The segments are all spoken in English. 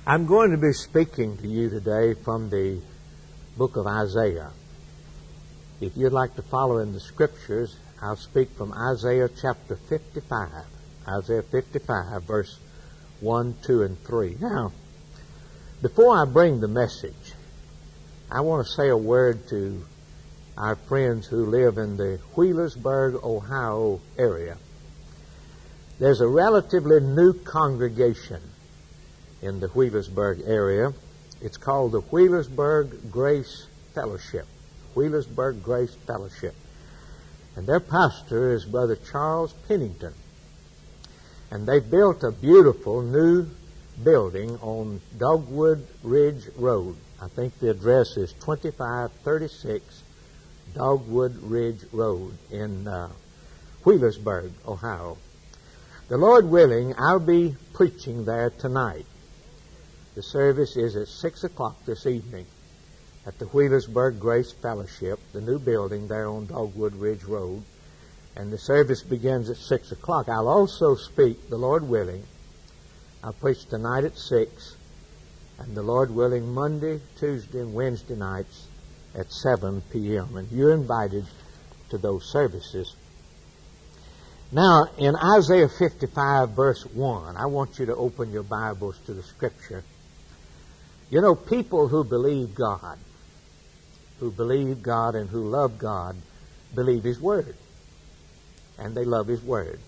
I'm going to be speaking to you today from the book of Isaiah. If you'd like to follow in the Scriptures, I'll speak from Isaiah chapter 55. Isaiah 55, verse 1, 2, and 3. Now, before I bring the message, I want to say a word to our friends who live in the Wheelersburg, Ohio area. There's a relatively new congregation in the Wheelersburg area. It's called the Wheelersburg Grace Fellowship. Wheelersburg Grace Fellowship. And their pastor is Brother Charles Pennington. And they've built a beautiful new building on Dogwood Ridge Road. I think the address is 2536 Dogwood Ridge Road in Wheelersburg, Ohio. The Lord willing, I'll be preaching there tonight. The service is at 6 o'clock this evening at the Wheelersburg Grace Fellowship, the new building there on Dogwood Ridge Road. And the service begins at 6 o'clock. I'll also speak, the Lord willing. I'll preach tonight at 6, and the Lord willing, Monday, Tuesday, and Wednesday nights at 7 p.m. And you're invited to those services. Now, in Isaiah 55, verse 1, I want you to open your Bibles to the Scripture. You know, people who believe God and who love God, believe His Word. And they love His Word.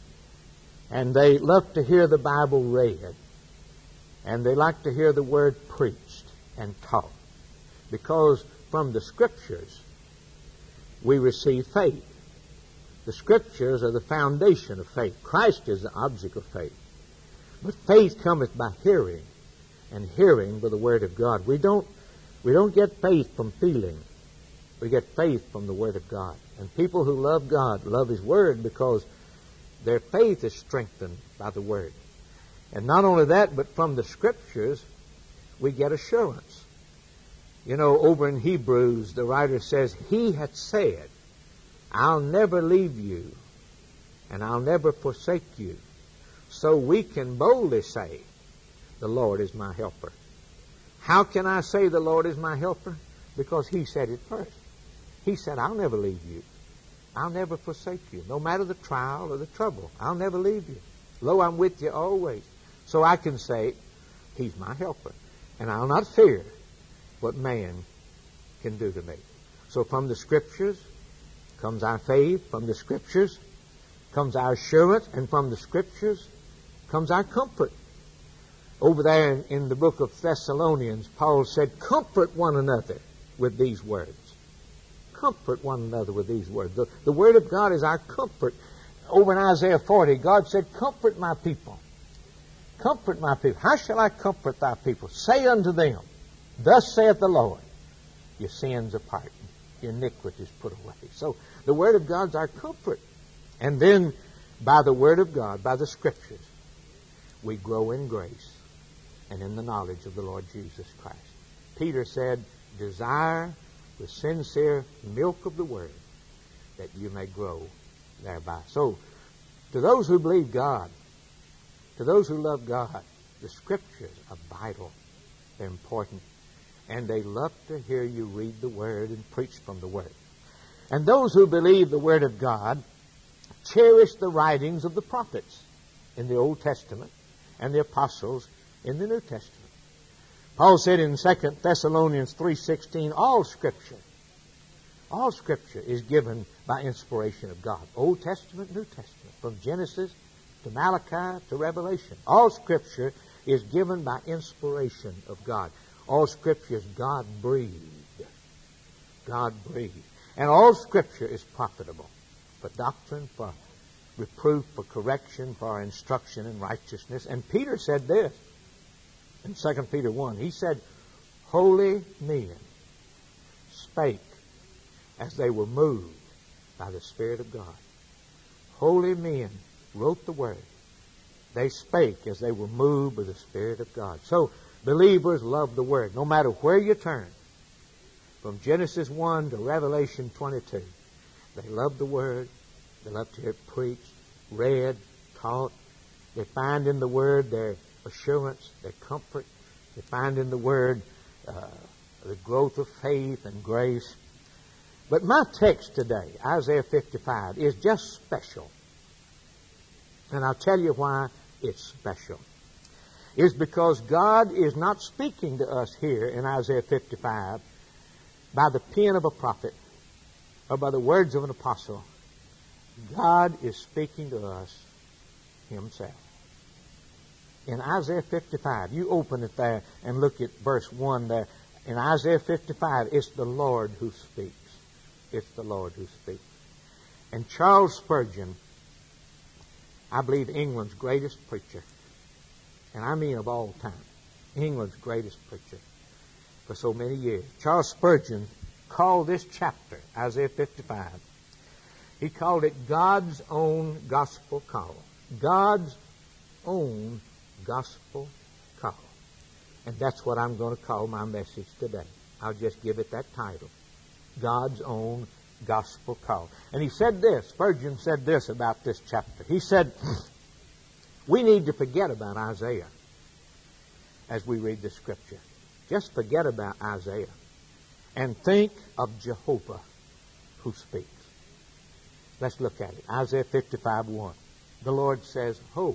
And they love to hear the Bible read. And they like to hear the Word preached and taught. Because from the Scriptures, we receive faith. The Scriptures are the foundation of faith. Christ is the object of faith. But faith cometh by hearing, and hearing by the Word of God. We don't get faith from feeling. We get faith from the Word of God. And people who love God love His Word because their faith is strengthened by the Word. And not only that, but from the Scriptures, we get assurance. You know, over in Hebrews, the writer says, He hath said, I'll never leave you, and I'll never forsake you. So we can boldly say, the Lord is my helper. How can I say the Lord is my helper? Because He said it first. He said, I'll never leave you. I'll never forsake you. No matter the trial or the trouble, I'll never leave you. Lo, I'm with you always. So I can say, He's my helper. And I'll not fear what man can do to me. So from the Scriptures comes our faith. From the Scriptures comes our assurance. And from the Scriptures comes our comfort. Over there in the book of Thessalonians, Paul said, comfort one another with these words. Comfort one another with these words. The Word of God is our comfort. Over in Isaiah 40, God said, comfort my people. Comfort my people. How shall I comfort thy people? Say unto them, thus saith the Lord, your sins are pardoned, your iniquity is put away. So the Word of God's our comfort. And then by the Word of God, by the Scriptures, we grow in grace and in the knowledge of the Lord Jesus Christ. Peter said, desire the sincere milk of the Word, that you may grow thereby. So, to those who believe God, to those who love God, the Scriptures are vital. They're important. And they love to hear you read the Word and preach from the Word. And those who believe the Word of God cherish the writings of the prophets in the Old Testament and the apostles in the New Testament. Paul said in 2 Thessalonians 3:16, all Scripture is given by inspiration of God. Old Testament, New Testament, from Genesis to Malachi to Revelation. All Scripture is given by inspiration of God. All Scripture is God-breathed. God-breathed. And all Scripture is profitable for doctrine, for reproof, for correction, for instruction in righteousness. And Peter said this in 2 Peter 1. He said, holy men spake as they were moved by the Spirit of God. Holy men wrote the Word. They spake as they were moved by the Spirit of God. So believers love the Word. No matter where you turn, from Genesis 1 to Revelation 22, they love the Word. They love to hear it preached, read, taught. They find in the Word their assurance, their comfort. You find in the Word the growth of faith and grace. But my text today, Isaiah 55, is just special. And I'll tell you why it's special. It's because God is not speaking to us here in Isaiah 55 by the pen of a prophet or by the words of an apostle. God is speaking to us Himself. In Isaiah 55, you open it there and look at verse 1 there. In Isaiah 55, it's the Lord who speaks. It's the Lord who speaks. And Charles Spurgeon, I believe England's greatest preacher, and I mean of all time, England's greatest preacher for so many years. Charles Spurgeon called this chapter, Isaiah 55, he called it God's own gospel call. God's own gospel call. And that's what I'm going to call my message today. I'll just give it that title. God's own gospel call. And he said this, Spurgeon said this about this chapter. He said, we need to forget about Isaiah as we read the Scripture. Just forget about Isaiah and think of Jehovah who speaks. Let's look at it. Isaiah 55:1. The Lord says, Ho,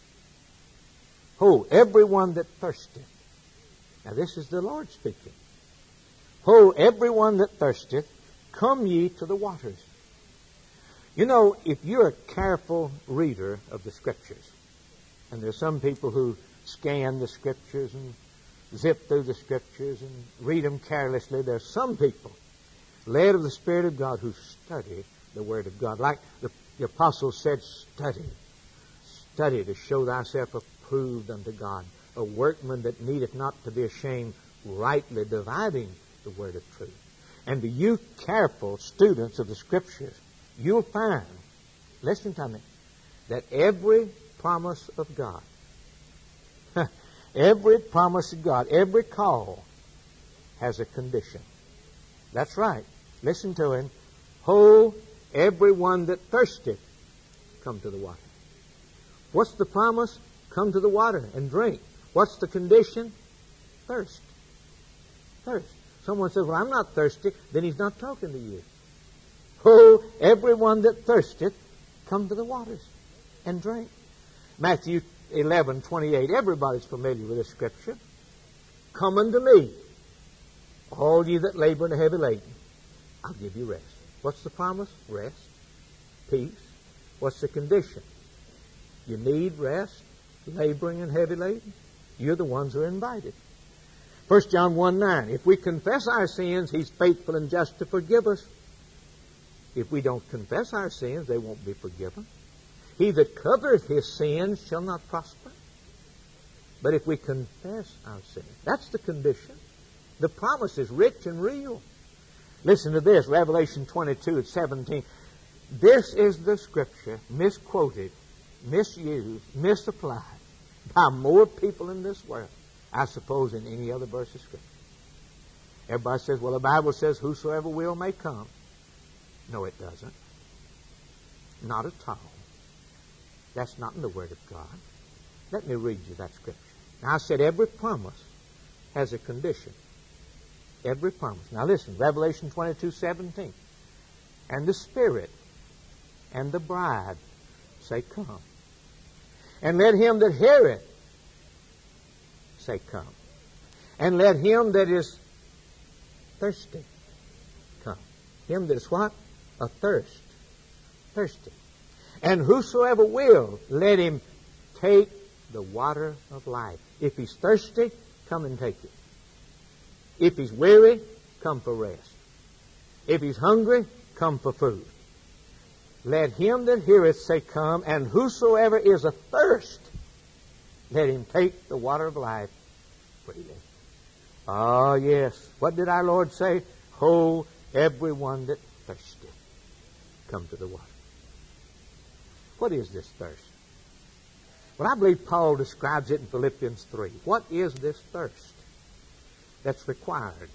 everyone that thirsteth. Now this is the Lord speaking. Ho, everyone that thirsteth, come ye to the waters. You know, if you're a careful reader of the Scriptures, and there's some people who scan the Scriptures and zip through the Scriptures and read them carelessly, there's some people, led of the Spirit of God, who study the Word of God. Like the Apostle said, study to show thyself approved unto God, a workman that needeth not to be ashamed, rightly dividing the word of truth. And to you careful students of the Scriptures, you'll find, listen to me, that every promise of God, every promise of God, every call has a condition. That's right. Listen to him. Ho, everyone that thirsteth, come to the water. What's the promise? Come to the water and drink. What's the condition? Thirst. Thirst. Someone says, well, I'm not thirsty. Then he's not talking to you. Ho, everyone that thirsteth, come to the waters and drink. Matthew 11:28. Everybody's familiar with this scripture. Come unto me, all ye that labor and are heavy laden. I'll give you rest. What's the promise? Rest. Peace. What's the condition? You need rest, laboring and heavy laden. You're the ones who are invited. 1 John 1:9. If we confess our sins, He's faithful and just to forgive us. If we don't confess our sins, they won't be forgiven. He that covereth his sins shall not prosper. But if we confess our sins, that's the condition. The promise is rich and real. Listen to this, Revelation 22:17. This is the scripture misquoted, misused, misapplied by more people in this world, I suppose, than any other verse of Scripture. Everybody says, well, the Bible says whosoever will may come. No, it doesn't. Not at all. That's not in the Word of God. Let me read you that Scripture. Now, I said every promise has a condition. Every promise. Now listen, Revelation 22:17. And the Spirit and the bride say, come. And let him that heareth say, come. And let him that is thirsty come. Him that is what? Athirst. Thirsty. And whosoever will, let him take the water of life. If he's thirsty, come and take it. If he's weary, come for rest. If he's hungry, come for food. Let him that heareth say, come, and whosoever is athirst, let him take the water of life freely. Ah, yes. What did our Lord say? Ho, everyone that thirsteth, come to the water. What is this thirst? Well, I believe Paul describes it in Philippians 3. What is this thirst that's required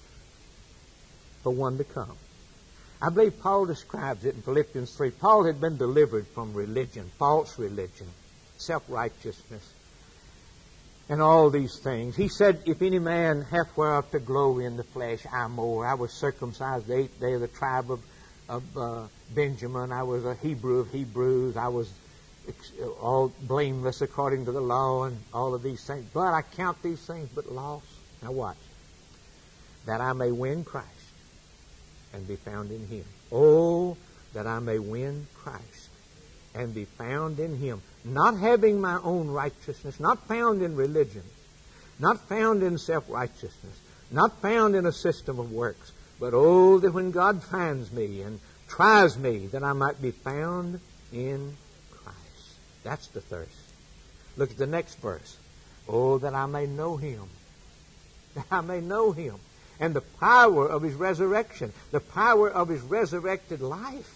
for one to come? I believe Paul describes it in Philippians 3. Paul had been delivered from religion, false religion, self-righteousness. and all these things. He said, if any man hath whereof to glory in the flesh, I more. I was circumcised the 8th day of the tribe of Benjamin. I was a Hebrew of Hebrews. I was all blameless according to the law and all of these things. But I count these things but loss. Now watch. That I may win Christ and be found in Him. Oh, that I may win Christ and be found in Him. Not having my own righteousness, not found in religion, not found in self-righteousness, not found in a system of works, but oh, that when God finds me and tries me, that I might be found in Christ. That's the thirst. Look at the next verse. Oh, that I may know Him. That I may know Him. And the power of His resurrection. The power of His resurrected life.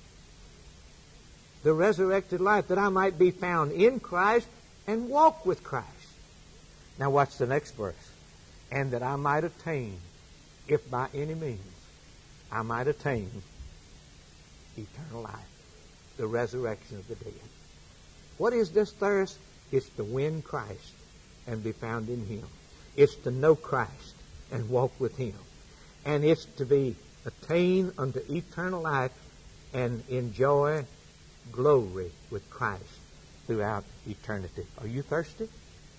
The resurrected life, that I might be found in Christ and walk with Christ. Now watch the next verse. And that I might attain, if by any means I might attain eternal life, the resurrection of the dead. What is this thirst? It's to win Christ and be found in Him. It's to know Christ and walk with Him. And it's to be attained unto eternal life and enjoy glory with Christ throughout eternity. Are you thirsty?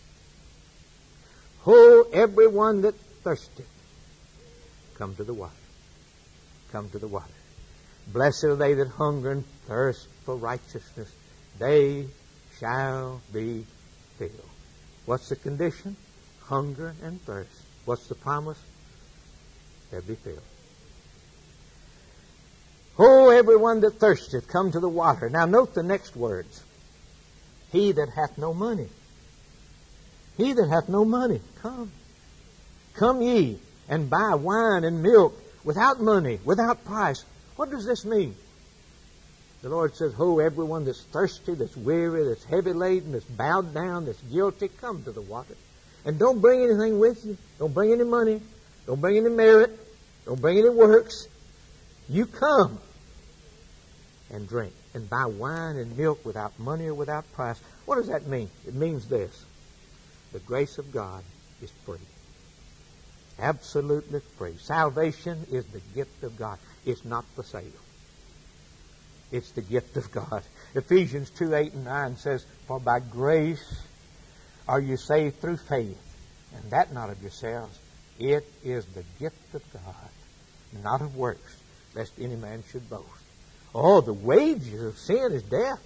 Ho, everyone that thirsteth, come to the water. Come to the water. Blessed are they that hunger and thirst for righteousness. They shall be filled. What's the condition? Hunger and thirst. What's the promise? They'll be filled. Oh, everyone that thirsteth, come to the water. Now note the next words. He that hath no money. He that hath no money, come. Come ye and buy wine and milk without money, without price. What does this mean? The Lord says, oh, everyone that's thirsty, that's weary, that's heavy laden, that's bowed down, that's guilty, come to the water. And don't bring anything with you. Don't bring any money. Don't bring any merit. Don't bring any works. You come and drink and buy wine and milk without money or without price. What does that mean? It means this. The grace of God is free. Absolutely free. Salvation is the gift of God. It's not for sale. It's the gift of God. Ephesians 2:8-9 says, for by grace are you saved through faith, and that not of yourselves. It is the gift of God, not of works, lest any man should boast. Oh, the wages of sin is death.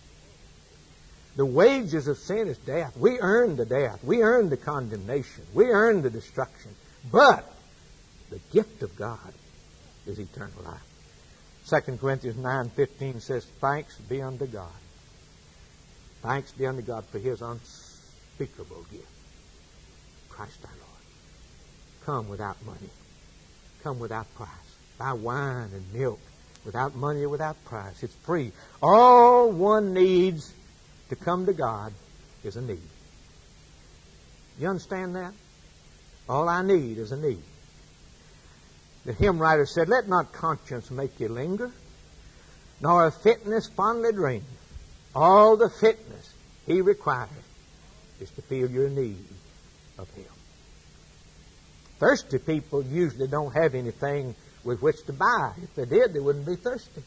The wages of sin is death. We earn the death. We earn the condemnation. We earn the destruction. But the gift of God is eternal life. 2 Corinthians 9:15 says, thanks be unto God. Thanks be unto God for His unspeakable gift. Christ our Lord. Come without money. Come without price. Buy wine and milk without money or without price. It's free. All one needs to come to God is a need. You understand that? All I need is a need. The hymn writer said, let not conscience make you linger, nor a fitness fondly dream. All the fitness He requires is to feel your need of Him. Thirsty people usually don't have anything with which to buy. If they did, they wouldn't be thirsty.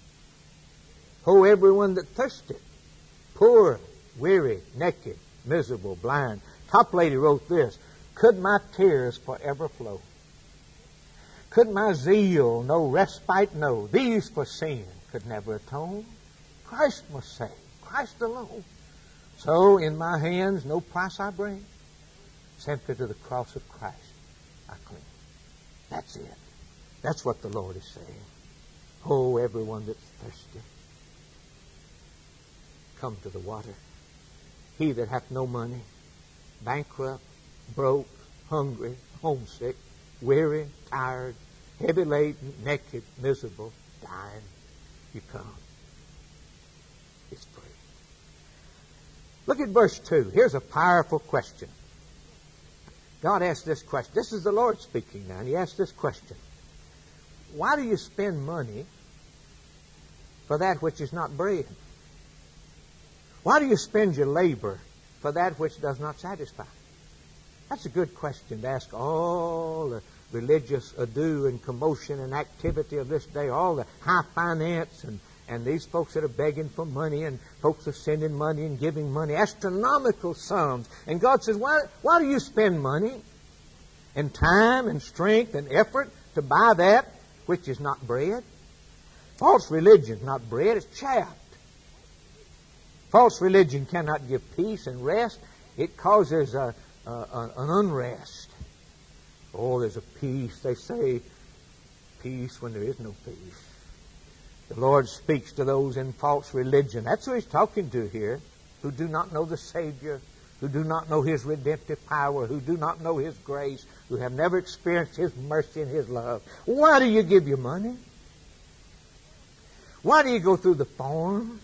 Oh, everyone that thirsteth, poor, weary, naked, miserable, blind. Toplady wrote this, could my tears forever flow? Could my zeal no respite know? These for sin could never atone. Christ must save, Christ alone. So in my hands no price I bring, simply to the cross of Christ I cling. That's it. That's what the Lord is saying. Oh, everyone that's thirsty, come to the water. He that hath no money, bankrupt, broke, hungry, homesick, weary, tired, heavy laden, naked, miserable, dying, you come. It's free. Look at verse 2. Here's a powerful question. God asked this question. This is the Lord speaking now, and He asked this question. Why do you spend money for that which is not bread? Why do you spend your labor for that which does not satisfy? That's a good question to ask all the religious ado and commotion and activity of this day, all the high finance and these folks that are begging for money and folks are sending money and giving money, astronomical sums. And God says, why do you spend money and time and strength and effort to buy that which is not bread? False religion is not bread, it's chaff. False religion cannot give peace and rest. It causes an unrest. Oh, there's a peace. They say peace when there is no peace. The Lord speaks to those in false religion. That's who He's talking to here, who do not know the Savior, who do not know His redemptive power, who do not know His grace, who have never experienced His mercy and His love. Why do you give your money? Why do you go through the form?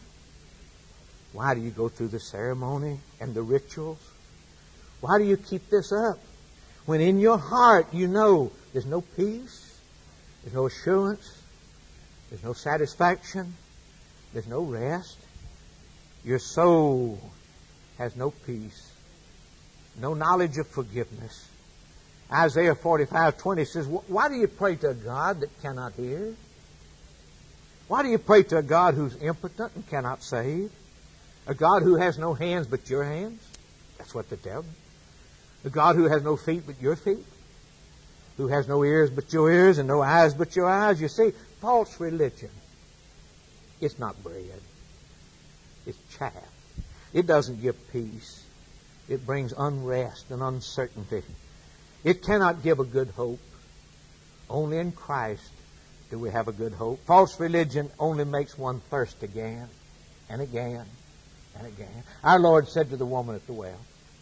Why do you go through the ceremony and the rituals? Why do you keep this up? When in your heart you know there's no peace, there's no assurance, there's no satisfaction, there's no rest. Your soul has no peace, no knowledge of forgiveness. Isaiah 45:20 says, why do you pray to a God that cannot hear? Why do you pray to a God who's impotent and cannot save? A God who has no hands but your hands? That's what they tell me. A God who has no feet but your feet? Who has no ears but your ears and no eyes but your eyes? You see, false religion, it's not bread. It's chaff. It doesn't give peace. It brings unrest and uncertainty. It cannot give a good hope. Only in Christ do we have a good hope. False religion only makes one thirst again and again and again. Our Lord said to the woman at the well,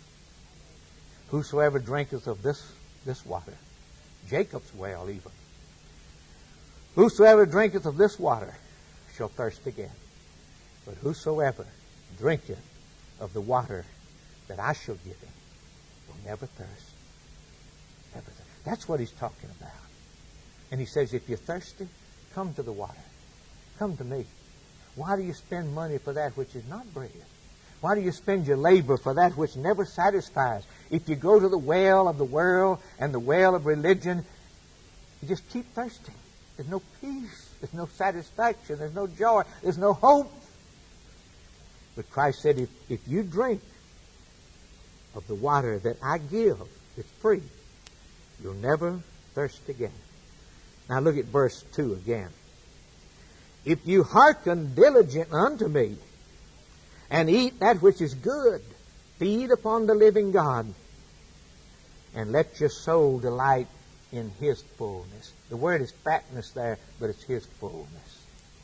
whosoever drinketh of this water, Jacob's well even, whosoever drinketh of this water shall thirst again. But whosoever drinketh of the water that I shall give him will never thirst. Never thirst. That's what He's talking about. And He says, if you're thirsty, come to the water. Come to me. Why do you spend money for that which is not bread? Why do you spend your labor for that which never satisfies? If you go to the well of the world and the well of religion, you just keep thirsting. There's no peace. There's no satisfaction. There's no joy. There's no hope. But Christ said, if you drink of the water that I give, it's free, you'll never thirst again. Now look at verse 2 again. If you hearken diligently unto me, and eat that which is good, feed upon the living God, and let your soul delight in His fullness. The word is fatness there, but it's His fullness.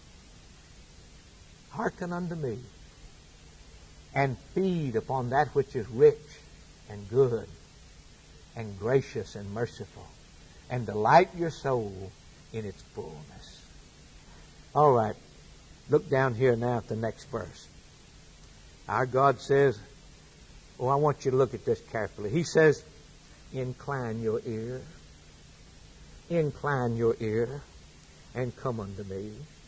Hearken unto me, and feed upon that which is rich and good and gracious and merciful, and delight your soul in its fullness. All right, look down here now at the next verse. Our God says, I want you to look at this carefully. He says, incline your ear, and come unto me.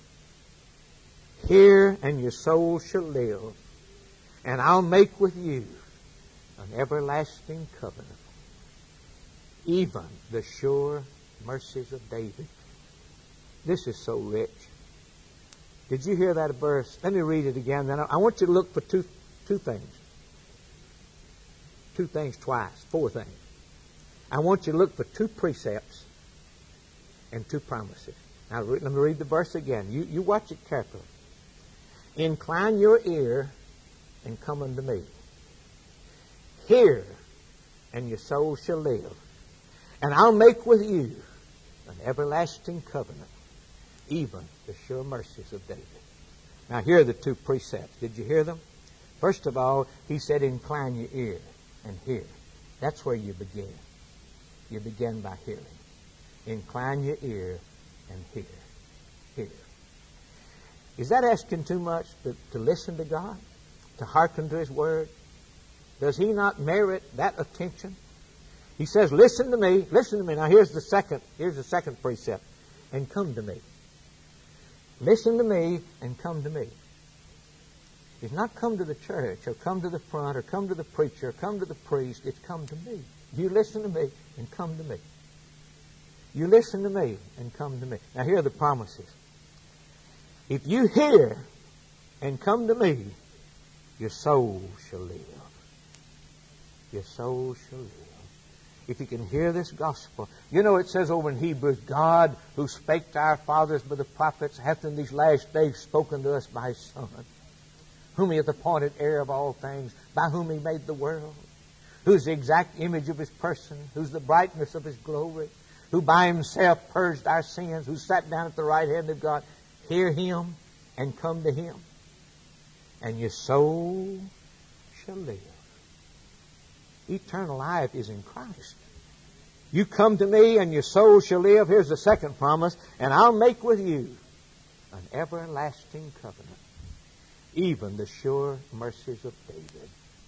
Hear, and your soul shall live, and I'll make with you an everlasting covenant, even the sure mercies of David. This is so rich. Did you hear that verse? Let me read it again. Then I want you to look for two things. Two things twice. Four things. I want you to look for two precepts and two promises. Now let me read the verse again. You watch it carefully. Incline your ear and come unto me. Hear, and your soul shall live. And I'll make with you an everlasting covenant, even the sure mercies of David. Now here are the two precepts. Did you hear them? First of all, He said, incline your ear and hear. That's where you begin. You begin by hearing. Incline your ear and hear. Hear. Is that asking too much to listen to God? To hearken to His Word? Does He not merit that attention? He says, listen to me. Listen to me. Now here's the second precept. And come to me. Listen to me and come to me. It's not come to the church or come to the front or come to the preacher or come to the priest. It's come to me. You listen to me and come to me. You listen to me and come to me. Now here are the promises. If you hear and come to me, your soul shall live. Your soul shall live. If you can hear this gospel. You know it says over in Hebrews, God who spake to our fathers by the prophets hath in these last days spoken to us by His Son, whom He hath appointed heir of all things, by whom He made the world, who's the exact image of His person, who's the brightness of His glory, who by Himself purged our sins, who sat down at the right hand of God. Hear Him and come to Him, and your soul shall live. Eternal life is in Christ. You come to me and your soul shall live. Here's the second promise. And I'll make with you an everlasting covenant, even the sure mercies of David.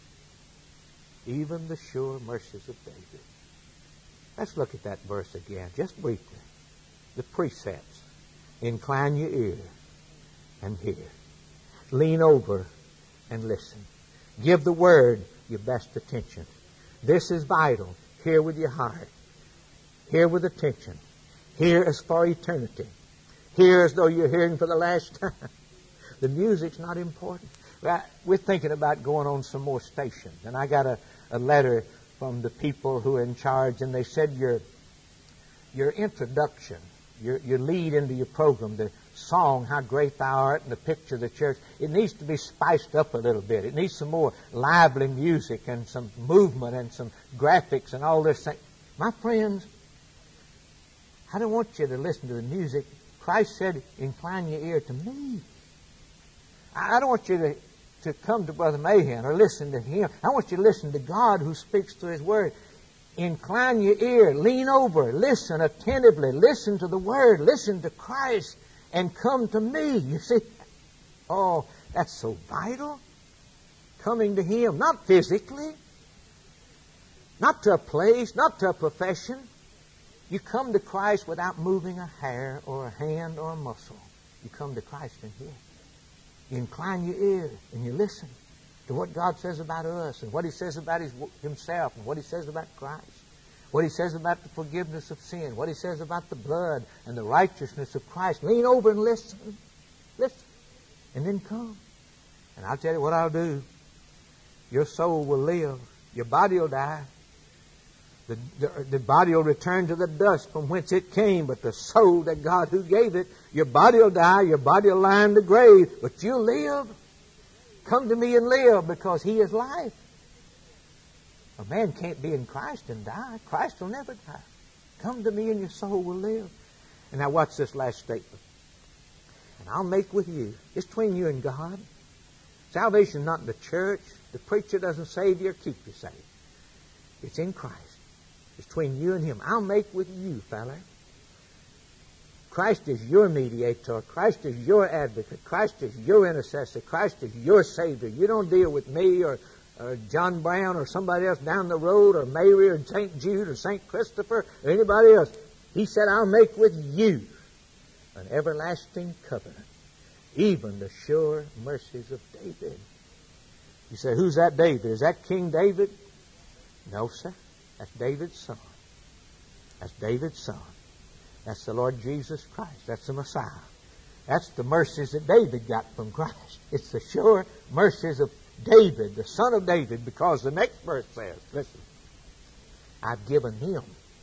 Even the sure mercies of David. Let's look at that verse again, just briefly. The precepts. Incline your ear and hear. Lean over and listen. Give the Word your best attention. This is vital. Hear with your heart. Hear with attention. Hear as for eternity. Hear as though you're hearing for the last time. The music's not important. We're thinking about going on some more stations. And I got a letter from the people who are in charge, and they said your introduction, your lead into your program, the song, How Great Thou Art, and the picture of the church, it needs to be spiced up a little bit. It needs some more lively music and some movement and some graphics and all this thing. My friends, I don't want you to listen to the music. Christ said, incline your ear to me. I don't want you to come to Brother Mahan or listen to him. I want you to listen to God who speaks through His Word. Incline your ear, lean over, listen attentively, listen to the Word, listen to Christ, and come to me. You see, oh, that's so vital. Coming to Him, not physically, not to a place, not to a profession. You come to Christ without moving a hair or a hand or a muscle. You come to Christ in here. You incline your ear and you listen to what God says about us and what He says about Himself and what He says about Christ, what He says about the forgiveness of sin, what He says about the blood and the righteousness of Christ. Lean over and listen. Listen. And then come. And I'll tell you what I'll do. Your soul will live. Your body will die. The body will return to the dust from whence it came, but the soul that God who gave it, your body will die, your body will lie in the grave, but you'll live. Come to me and live, because He is life. A man can't be in Christ and die. Christ will never die. Come to me and your soul will live. And now watch this last statement. And I'll make with you. It's between you and God. Salvation not in the church. The preacher doesn't save you or keep you saved. It's in Christ. It's between you and Him. I'll make with you, fella. Christ is your mediator. Christ is your advocate. Christ is your intercessor. Christ is your Savior. You don't deal with me or John Brown or somebody else down the road or Mary or St. Jude or St. Christopher or anybody else. He said, I'll make with you an everlasting covenant, even the sure mercies of David. You say, who's that David? Is that King David? No, sir. That's David's son. That's David's son. That's the Lord Jesus Christ. That's the Messiah. That's the mercies that David got from Christ. It's the sure mercies of David, the son of David, because the next verse says, listen, I've given Him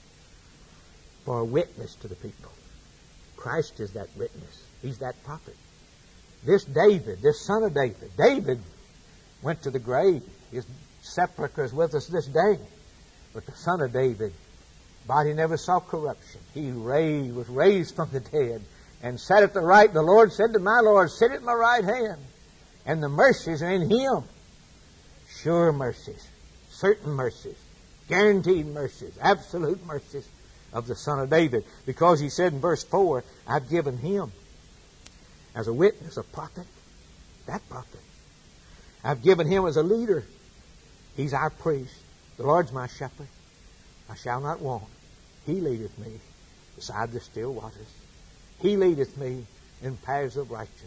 for a witness to the people. Christ is that witness. He's that prophet. This David, this son of David, David went to the grave. His sepulchre is with us this day. But the son of David, body never saw corruption. He was raised from the dead and sat at the right. The Lord said to my Lord, sit at my right hand. And the mercies are in Him. Sure mercies, certain mercies, guaranteed mercies, absolute mercies of the Son of David. Because He said in verse 4, I've given Him as a witness, a prophet, that prophet. I've given Him as a leader. He's our priest. The Lord's my shepherd. I shall not want. He leadeth me beside the still waters. He leadeth me in paths of righteousness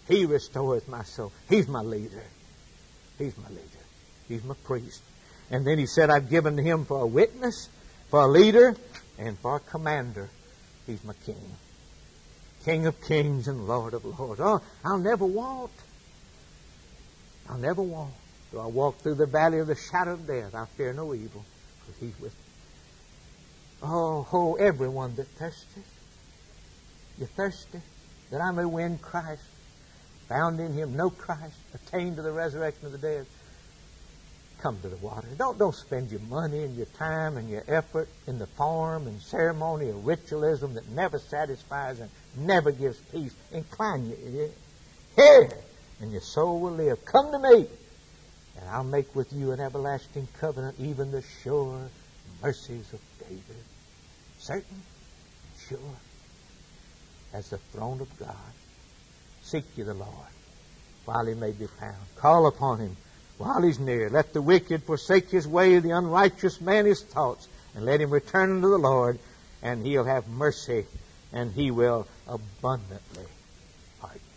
He restoreth my soul. He's my leader. He's my leader. He's my priest. And then he said, I've given him for a witness, for a leader, and for a commander. He's my king. King of kings and Lord of lords. Oh, I'll never want. I'll never want. Though I walk through the valley of the shadow of death, I fear no evil, because He's with me. Oh, everyone that thirsteth. You thirsty? That I may win Christ. Found in Him, know Christ, attain to the resurrection of the dead. Come to the water. Don't spend your money and your time and your effort in the form and ceremony of ritualism that never satisfies and never gives peace. Incline your ear. Hear, and your soul will live. Come to me, and I'll make with you an everlasting covenant, even the sure mercies of David. Certain and sure as the throne of God. Seek ye the Lord while He may be found. Call upon Him while He's near. Let the wicked forsake his way, the unrighteous man his thoughts, and let him return unto the Lord, and He'll have mercy, and He will abundantly pardon.